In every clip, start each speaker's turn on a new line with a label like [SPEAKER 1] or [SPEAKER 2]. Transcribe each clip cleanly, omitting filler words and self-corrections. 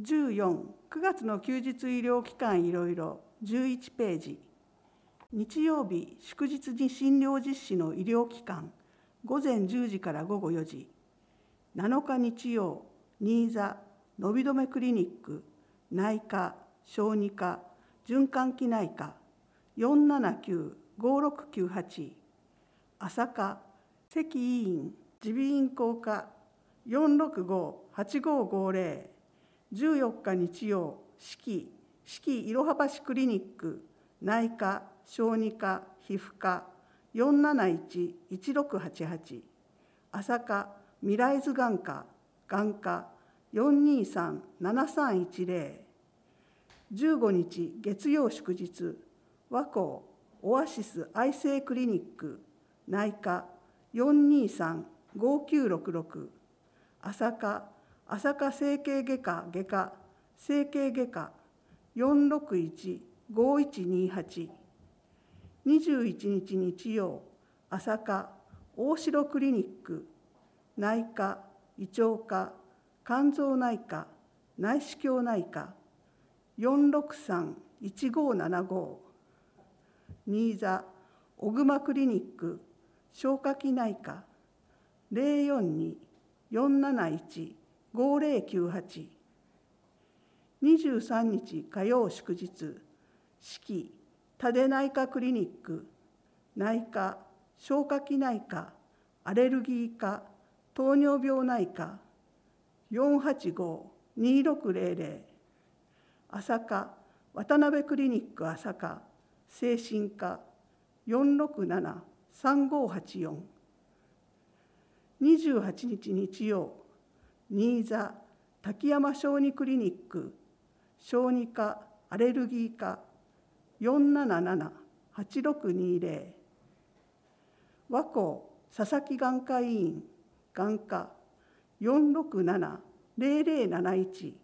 [SPEAKER 1] 14、9月の休日医療機関いろいろ11ページ。日曜日、祝日に診療実施の医療機関、午前10時から午後4時。7日日曜、新座、のびどめクリニック、内科、小児科、循環器内科、479-5698。朝課、関医院、耳鼻咽喉科、465-8550。14日日曜、四季いろは橋クリニック、内科、小児科、皮膚科、471-1688。朝課、未来図眼科、眼科、423-7310。15日月曜祝日、和光オアシス愛生クリニック、内科、423-5966。朝課、整形外科整形外科、461-5128。21日日曜、朝課、大城クリニック、内科、胃腸科、肝臓内科、内視鏡内科、463-1575。新座、小熊クリニック、消化器内科、042-471-5098。23日火曜祝日、四季多出内科クリニック、内科、消化器内科、アレルギー科、糖尿病内科、485-2600。朝課、渡辺クリニック朝課、精神科、467-3584。28日日曜、新座、滝山小児クリニック、小児科、アレルギー科、477-8620。和光佐々木眼科医院、眼科、467-0071。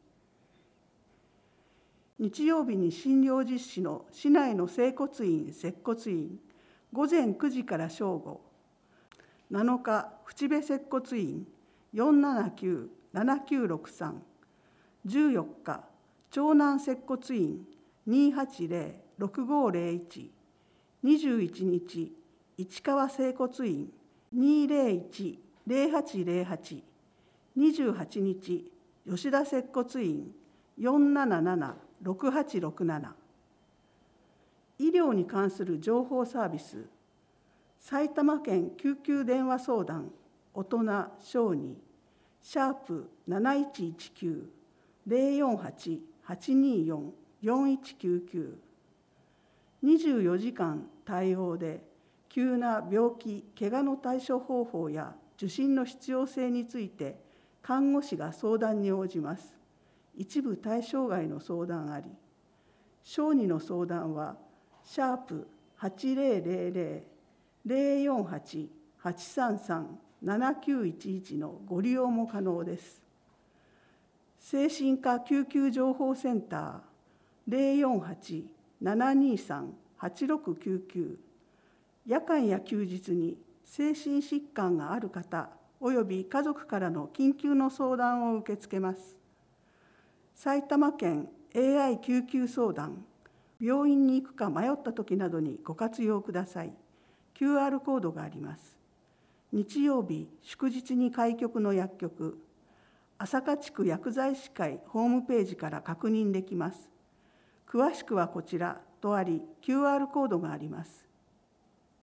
[SPEAKER 1] 日曜日に診療実施の市内の整骨院、接骨院、午前9時から正午。7日、淵部接骨院、479-7963。14日、長南接骨院、280-6501。21日、市川整骨院、201-0808。28日、吉田接骨院、477-6867。医療に関する情報サービス、埼玉県救急電話相談、大人小児、#719048-824-4199。24時間対応で、急な病気・怪我の対処方法や受診の必要性について、看護師が相談に応じます。一部対象外の相談あり。小児の相談は、#8000-048-833-7911のご利用も可能です。精神科救急情報センター、048-723-8699。夜間や休日に精神疾患がある方および家族からの緊急の相談を受け付けます。埼玉県 AI 救急相談、病院に行くか迷った時などにご活用ください。QR コードがあります。日曜日、祝日に開局の薬局、朝霞地区薬剤師会ホームページから確認できます。詳しくはこちらとあり、QR コードがあります。